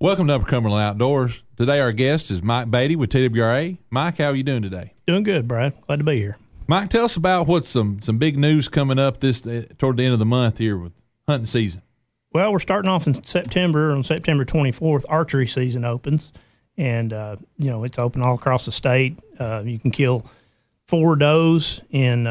Welcome to Upper Cumberland Outdoors. Today our guest is Mike Beatty with TWRA. Mike, how are you doing today? Doing good, Brad. Glad to be here. Mike, tell us about what's some big news coming up toward the end of the month here with hunting season. Well, we're starting off in September. On September 24th, archery season opens, and it's open all across the state. You can kill 4 does in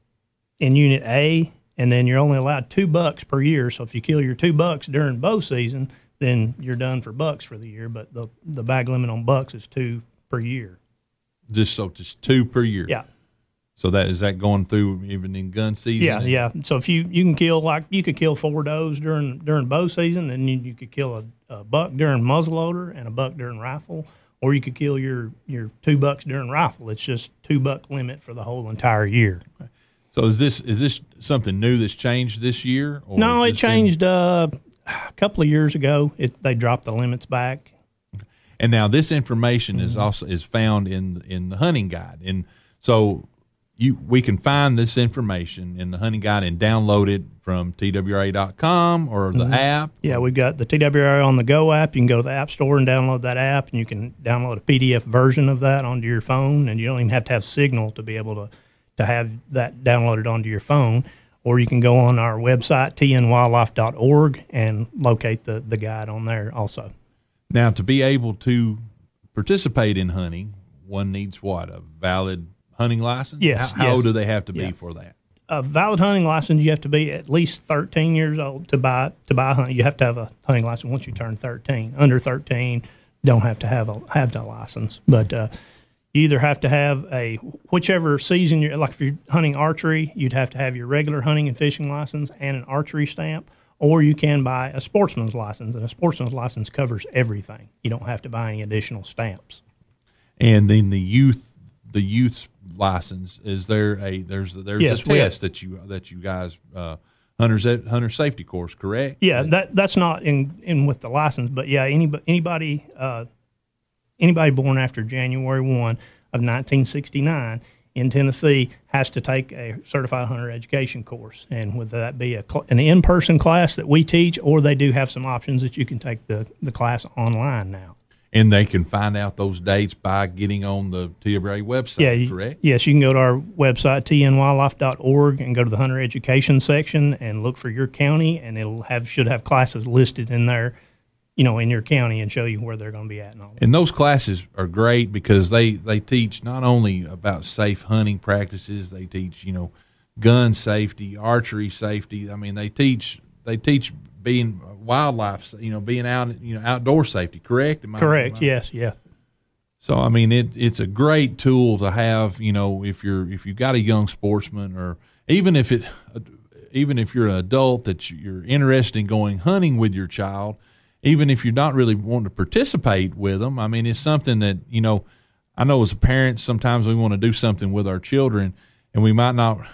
Unit A, and then you're only allowed 2 bucks per year. So if you kill your 2 bucks during bow season, then you're done for bucks for the year. But the bag limit on bucks is 2 per year. Just 2 per year. Yeah. So is that going through even in gun season? Yeah. So if you can kill you could kill 4 does during bow season, and you could kill a buck during muzzleloader and a buck during rifle, or you could kill your 2 bucks during rifle. It's just 2 buck limit for the whole entire year. Okay. So is this something new that's changed this year? Or no, it changed a couple of years ago. They dropped the limits back. And now this information is found in the hunting guide, and so we can find this information in the hunting guide and download it from TWRA.com or the app. Yeah, we've got the TWRA on the Go app. You can go to the App Store and download that app, and you can download a PDF version of that onto your phone, and you don't even have to have Signal to be able to have that downloaded onto your phone. Or you can go on our website, tnwildlife.org, and locate the guide on there also. Now, to be able to participate in hunting, one needs what? A valid hunting license? Yes. How old do they have to be for that? A valid hunting license, you have to be at least 13 years old to buy a hunt. You have to have a hunting license once you turn 13. Under 13, don't have to have the license. But you either have to have whichever season like if you're hunting archery, you'd have to have your regular hunting and fishing license and an archery stamp, or you can buy a sportsman's license, and a sportsman's license covers everything. You don't have to buy any additional stamps. And then the youth's license, is there's a test that you guys hunter safety course, correct? Yeah, that's not in with the license, but yeah, anybody born after January 1 of 1969 in Tennessee has to take a certified hunter education course, and whether that be an in-person class that we teach, or they do have some options that you can take the class online now. And they can find out those dates by getting on the TWRA website, correct? Yes, you can go to our website, tnwildlife.org, and go to the hunter education section and look for your county, and should have classes listed in there, in your county, and show you where they're going to be at and all that. And those classes are great because they teach not only about safe hunting practices, they teach, gun safety, archery safety. I mean, they teach being wildlife, being out, outdoor safety, correct? Correct. Yes. Yeah. So, I mean, it's a great tool to have, if you've got a young sportsman, or even if you're an adult that you're interested in going hunting with your child, even if you're not really wanting to participate with them. I mean, it's something that, I know as a parent, sometimes we want to do something with our children, and we might not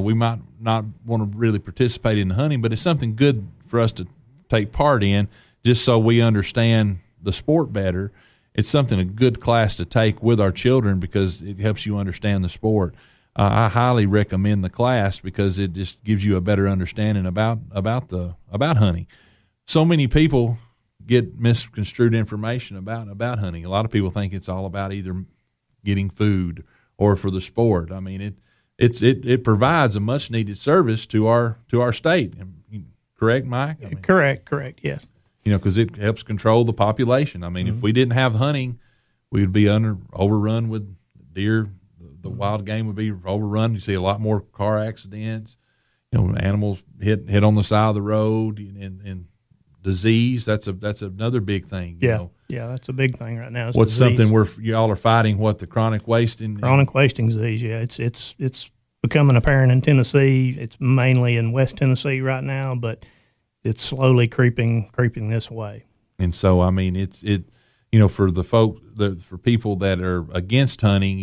want to really participate in the hunting, but it's something good for us to take part in, just so we understand the sport better. It's a good class to take with our children because it helps you understand the sport. I highly recommend the class because it just gives you a better understanding about hunting. So many people get misconstrued information about hunting. A lot of people think it's all about either getting food or for the sport. I mean, it provides a much needed service to our state. Correct, Mike? Correct. Yes. Because it helps control the population. I mean, if we didn't have hunting, we would be overrun with deer. The wild game would be overrun. You see a lot more car accidents. Animals hit on the side of the road, and disease. That's another big thing. Yeah, that's a big thing right now. What's disease. Something y'all are fighting? What, the chronic wasting? Chronic wasting disease. Yeah, it's becoming apparent in Tennessee. It's mainly in West Tennessee right now, but it's slowly creeping this way. And so, I mean, for the for people that are against hunting,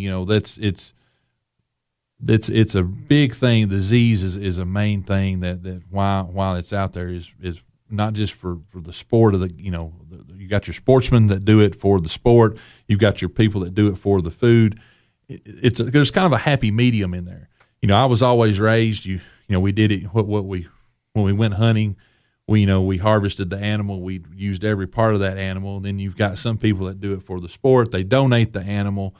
it's a big thing. Disease is a main thing that while it's out there is not just for the sport of you got your sportsmen that do it for the sport. You've got your people that do it for the food. There's kind of a happy medium in there. I was always raised, we did it when we went hunting. we harvested the animal, we used every part of that animal. Then you've got some people that do it for the sport. They donate the animal,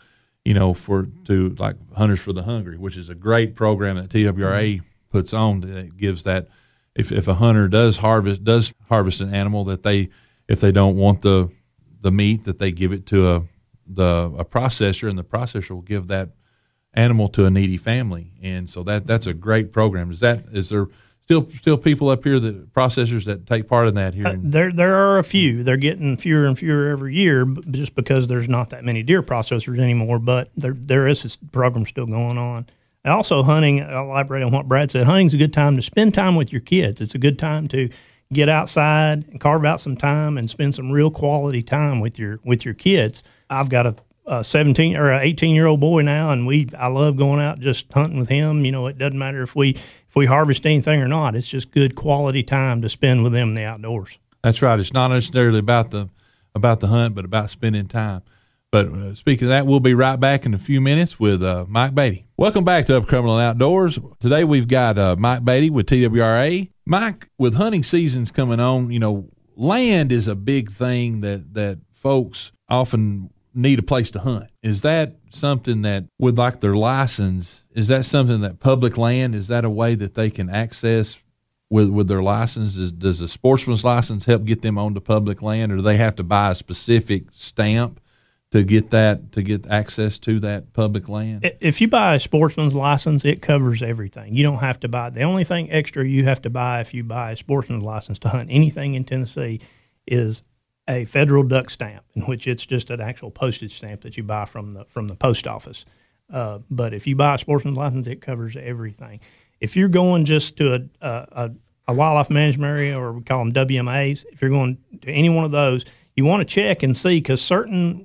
to like Hunters for the Hungry, which is a great program that TWRA puts on that gives that if a hunter does harvest an animal that if they don't want the meat, that they give it to a processor, and the processor will give that animal to a needy family. And so that's a great program. Is there still people up here, processors that take part in that here? There are a few. They're getting fewer and fewer every year, just because there's not that many deer processors anymore. But there is this program still going on. And also, hunting. I'll elaborate on what Brad said. Hunting's a good time to spend time with your kids. It's a good time to get outside and carve out some time and spend some real quality time with your kids. I've got a 17 or a 18-year-old boy now, and I love going out just hunting with him. It doesn't matter if we harvest anything or not. It's just good quality time to spend with them in the outdoors. That's right. It's not necessarily about the hunt, but about spending time. But speaking of that, we'll be right back in a few minutes with Mike Beatty. Welcome back to Upper Cumberland Outdoors. Today we've got Mike Beatty with TWRA. Mike, with hunting seasons coming on, land is a big thing that folks often need a place to hunt. Is that something that with like their license, is that something that public land, is that a way that they can access with their license? Does a sportsman's license help get them onto public land, or do they have to buy a specific stamp to get access to that public land? If you buy a sportsman's license, it covers everything. You don't have to buy. The only thing extra you have to buy if you buy a sportsman's license to hunt anything in Tennessee is a federal duck stamp, in which it's just an actual postage stamp that you buy from the post office. But if you buy a sportsman's license, it covers everything. If you're going just to a wildlife management area, or we call them WMAs, if you're going to any one of those, you want to check and see, because certain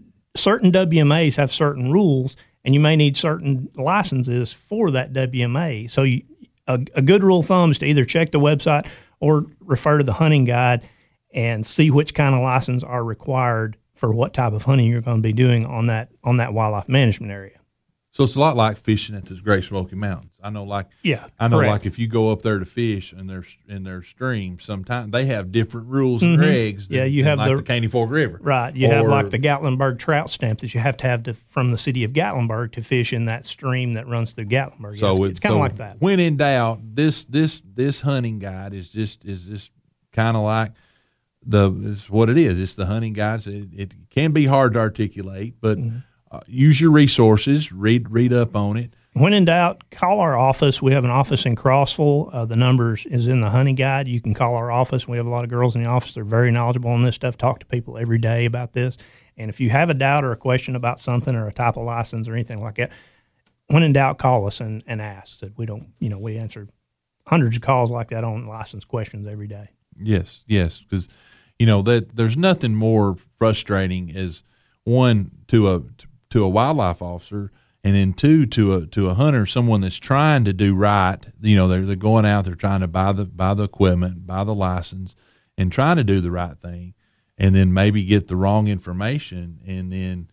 WMAs have certain rules, and you may need certain licenses for that WMA. So a good rule of thumb is to either check the website or refer to the hunting guide and see which kind of license are required for what type of hunting you're going to be doing on that wildlife management area. So it's a lot like fishing at the Great Smoky Mountains. I know, like if you go up there to fish in their streams, sometimes they have different rules and regs. You have the Caney Fork River, right? You have like the Gatlinburg trout stamp that you have to have from the city of Gatlinburg to fish in that stream that runs through Gatlinburg. So it's kind of like that. When in doubt, this hunting guide is just kind of like it's what it is. It's the hunting guide. It can be hard to articulate, but use your resources. Read up on it. When in doubt, call our office. We have an office in Crossville. The number is in the hunting guide. You can call our office. We have a lot of girls in the office. They're very knowledgeable on this stuff. Talk to people every day about this. And if you have a doubt or a question about something or a type of license or anything like that, when in doubt, call us and ask. That we don't, we answer hundreds of calls like that on license questions every day. Yes, because that there's nothing more frustrating as one to a wildlife officer, and then two to a hunter, someone that's trying to do right. They're going out, they're trying to buy the equipment, buy the license, and trying to do the right thing, and then maybe get the wrong information, and then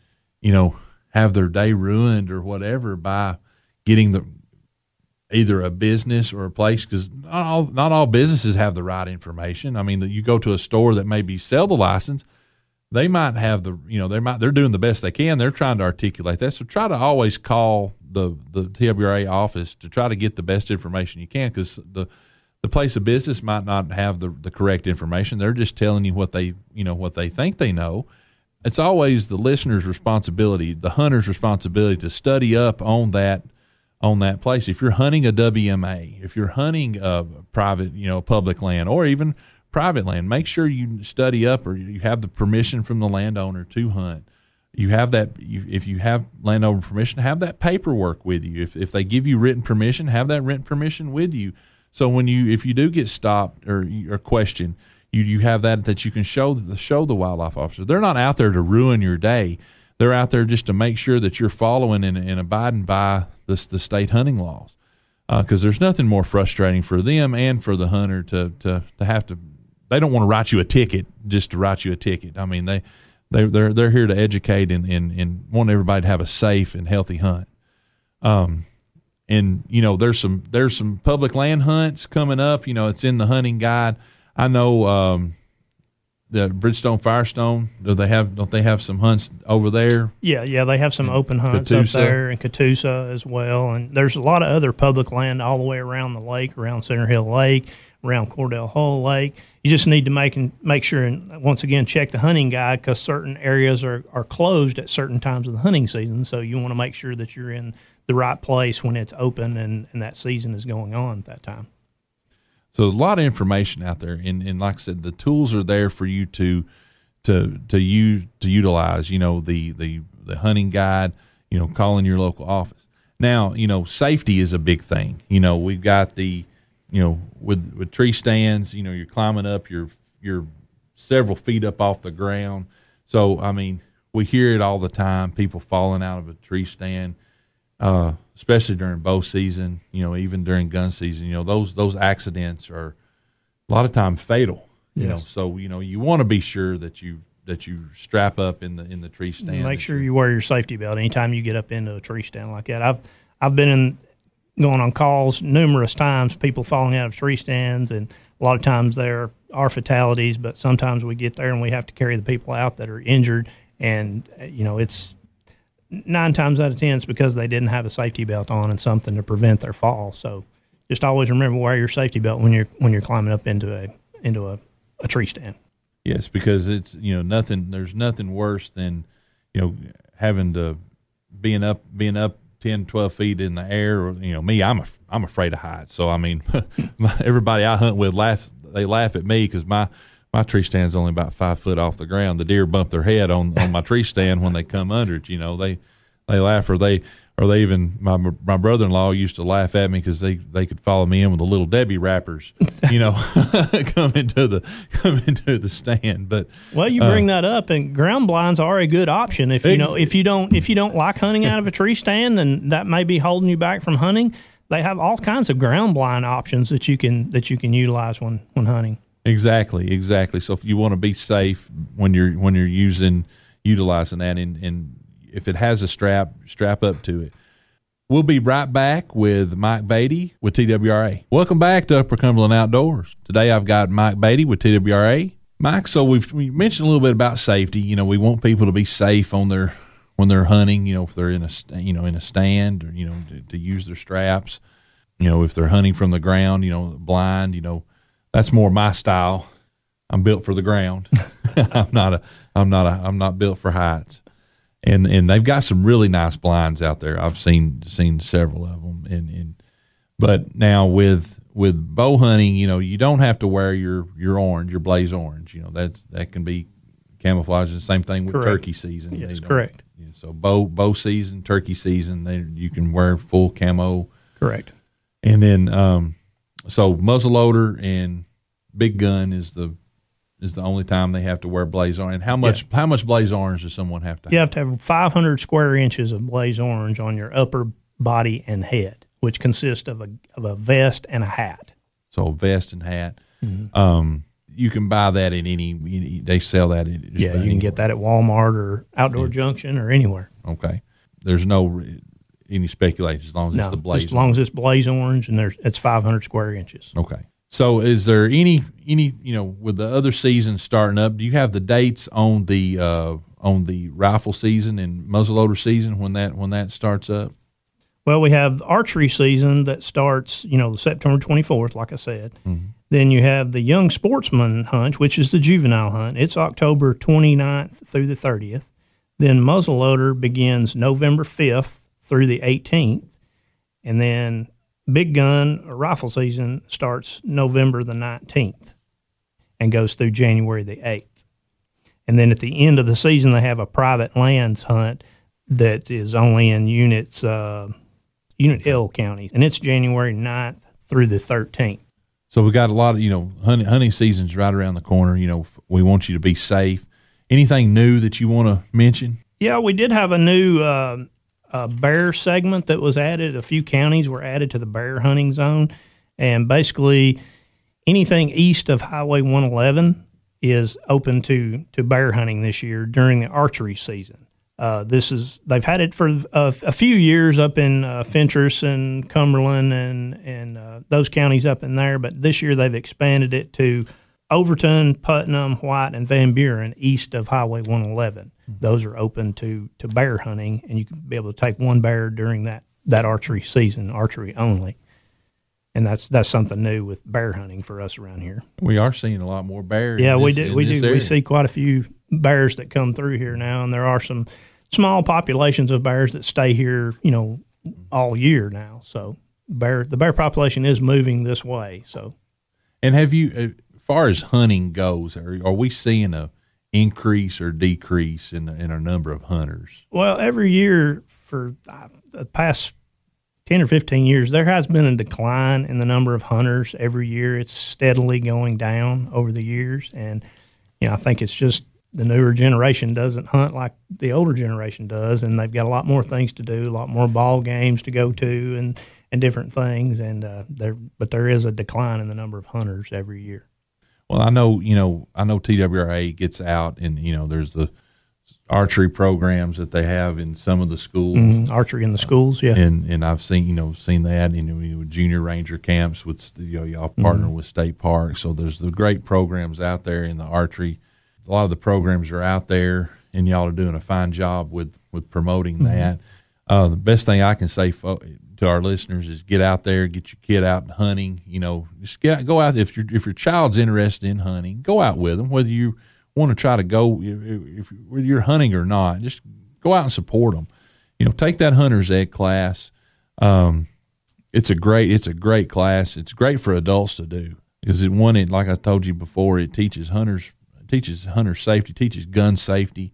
have their day ruined or whatever by getting either a business or a place, because not all businesses have the right information. I mean, you go to a store that maybe sell the license, they might have they're doing the best they can. They're trying to articulate that. So try to always call the TWRA office to try to get the best information you can, because the place of business might not have the correct information. They're just telling you what they think they know. It's always the listener's responsibility, the hunter's responsibility to study up on that place. If you're hunting a WMA, if you're hunting a private, public land, or even private land, make sure you study up, or you have the permission from the landowner to hunt. You have that. If you have landowner permission, have that paperwork with you. If they give you written permission, have that written permission with you. So if you do get stopped or questioned, you have that you can show the wildlife officer. They're not out there to ruin your day. They're out there just to make sure that you're following and abiding by the state hunting laws. Because there's nothing more frustrating for them and for the hunter to have to. They don't want to write you a ticket just to write you a ticket. I mean, they're here to educate and want everybody to have a safe and healthy hunt. And there's some public land hunts coming up. It's in the hunting guide. I know the Bridgestone Firestone. Don't they have some hunts over there? Yeah, they have some open hunts Catoosa. up there, and Catoosa as well. And there's a lot of other public land all the way around the lake, around Center Hill Lake, around Cordell Hull Lake. You just need to make sure, and once again, check the hunting guide, because certain areas are closed at certain times of the hunting season. So you want to make sure that you're in the right place when it's open and that season is going on at that time. So a lot of information out there, and like I said, the tools are there for you to utilize. You know, the hunting guide. You know, calling your local office. Now, you know, safety is a big thing. You know, we've got with tree stands. You know, you're climbing up. You're several feet up off the ground. So I mean, we hear it all the time. People falling out of a tree stand. Especially during bow season, you know, even during gun season, you know, those accidents are a lot of times fatal. You know, so you know you want to be sure that you strap up in the tree stand. Make sure you wear your safety belt anytime you get up into a tree stand like that. I've been going on calls numerous times, people falling out of tree stands, and a lot of times there are fatalities. But sometimes we get there and we have to carry the people out that are injured, and you know it's 9 times out of 10 it's because they didn't have a safety belt on and something to prevent their fall. So just always remember, wear your safety belt when you're climbing up into a tree stand. Yes, because it's, you know, there's nothing worse than, you know, having to being up 10, 12 feet in the air. Or, you know, me, I'm afraid of heights. So I mean, everybody I hunt with laugh at me because my tree stand's only about 5 foot off the ground. The deer bump their head on my tree stand when they come under it. You know, they laugh, or they even my brother-in-law used to laugh at me because they could follow me in with the Little Debbie wrappers, you know, come into the stand. But well, you bring that up, and ground blinds are a good option. If you don't like hunting out of a tree stand, and that may be holding you back from hunting, they have all kinds of ground blind options that you can utilize when hunting. Exactly. So if you want to be safe when you're utilizing that, and if it has a strap up to it. We'll be right back with Mike Beatty with TWRA. Welcome back to Upper Cumberland Outdoors. Today I've got Mike Beatty with TWRA. Mike, so we mentioned a little bit about safety. You know, we want people to be safe when they're hunting. You know, if they're in a stand, or, you know, to use their straps. You know, if they're hunting from the ground, you know, blind. You know, that's more my style. I'm built for the ground. I'm not built for heights. And they've got some really nice blinds out there. I've seen several of them. But now with bow hunting, you know, you don't have to wear your orange, your blaze orange. You know, that can be camouflage. The same thing with correct. Turkey season. Yes, correct. So bow season, turkey season, you can wear full camo. Correct. And then so muzzleloader and big gun is the only time they have to wear blaze orange. And how much blaze orange does someone have to have? You have to have 500 square inches of blaze orange on your upper body and head, which consists of a vest and a hat. So vest and hat. Mm-hmm. You can buy that at any they sell that at you can get that at Walmart or Outdoor Junction or anywhere. Okay. There's no any speculation as long as it's the blaze. As long as it's blaze orange, and it's 500 square inches. Okay. So is there any you know, with the other seasons starting up, do you have the dates on the rifle season and muzzleloader season when that starts up? Well, we have the archery season that starts, you know, September 24th, like I said. Mm-hmm. Then you have the young sportsman hunt, which is the juvenile hunt. It's October 29th through the 30th. Then muzzleloader begins November 5th through the 18th. And then big gun or rifle season starts November the 19th and goes through January the 8th. And then at the end of the season, they have a private lands hunt that is only in Unit L County, and it's January 9th through the 13th. So we got a lot of, you know, hunting season's right around the corner. You know, we want you to be safe. Anything new that you want to mention? Yeah, we did have a new bear segment that was added. A few counties were added to the bear hunting zone, and basically anything east of Highway 111 is open to bear hunting this year during the archery season. They've had it for a few years up in Fentress and Cumberland and those counties up in there, but this year they've expanded it to Overton, Putnam, White, and Van Buren east of Highway 111. Those are open to bear hunting, and you can be able to take one bear during that archery season, archery only. And that's something new with bear hunting for us around here. We are seeing a lot more bears. Yeah, we do. We see quite a few bears that come through here now, and there are some small populations of bears that stay here, all year now. So the bear population is moving this way. So, and have you, as far as hunting goes, are we seeing a increase or decrease in our number of hunters? Well, every year for the past 10 or 15 years, there has been a decline in the number of hunters every year. It's steadily going down over the years. And, I think it's just the newer generation doesn't hunt like the older generation does, and they've got a lot more things to do, a lot more ball games to go to and different things. And but there is a decline in the number of hunters every year. Well, I know TWRA gets out and, there's the archery programs that they have in some of the schools. Archery in the schools, yeah. And I've seen that, junior ranger camps with, y'all partner with state parks. So there's the great programs out there in the archery. A lot of the programs are out there, and y'all are doing a fine job with promoting that. The best thing I can say to our listeners is get out there, get your kid out hunting. Just go out. If your child's interested in hunting, go out with them. Whether you want to try to go, whether you're hunting or not, just go out and support them. Take that hunter's ed class. It's a great class. It's great for adults to do because like I told you before, it teaches hunter safety, teaches gun safety.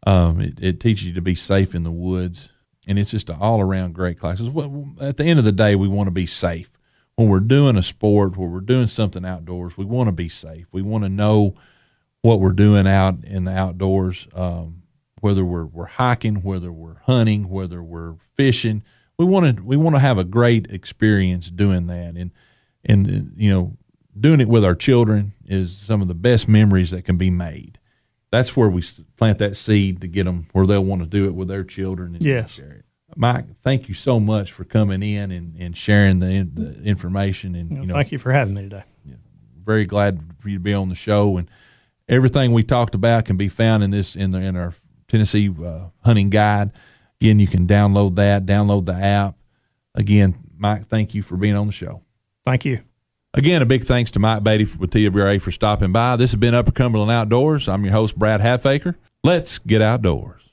It teaches you to be safe in the woods. And it's just an all-around great class. At the end of the day, we want to be safe. When we're doing a sport, when we're doing something outdoors, we want to be safe. We want to know what we're doing out in the outdoors, whether we're hiking, whether we're hunting, whether we're fishing. We want to have a great experience doing that. And doing it with our children is some of the best memories that can be made. That's where we plant that seed to get them where they'll want to do it with their children. And yes. Share it. Mike, thank you so much for coming in and sharing the information. And thank you for having me today. Very glad for you to be on the show. And everything we talked about can be found in our Tennessee hunting guide. Again, you can download the app. Again, Mike, thank you for being on the show. Thank you. Again, a big thanks to Mike Beatty with TWRA for stopping by. This has been Upper Cumberland Outdoors. I'm your host, Brad Halfaker. Let's get outdoors.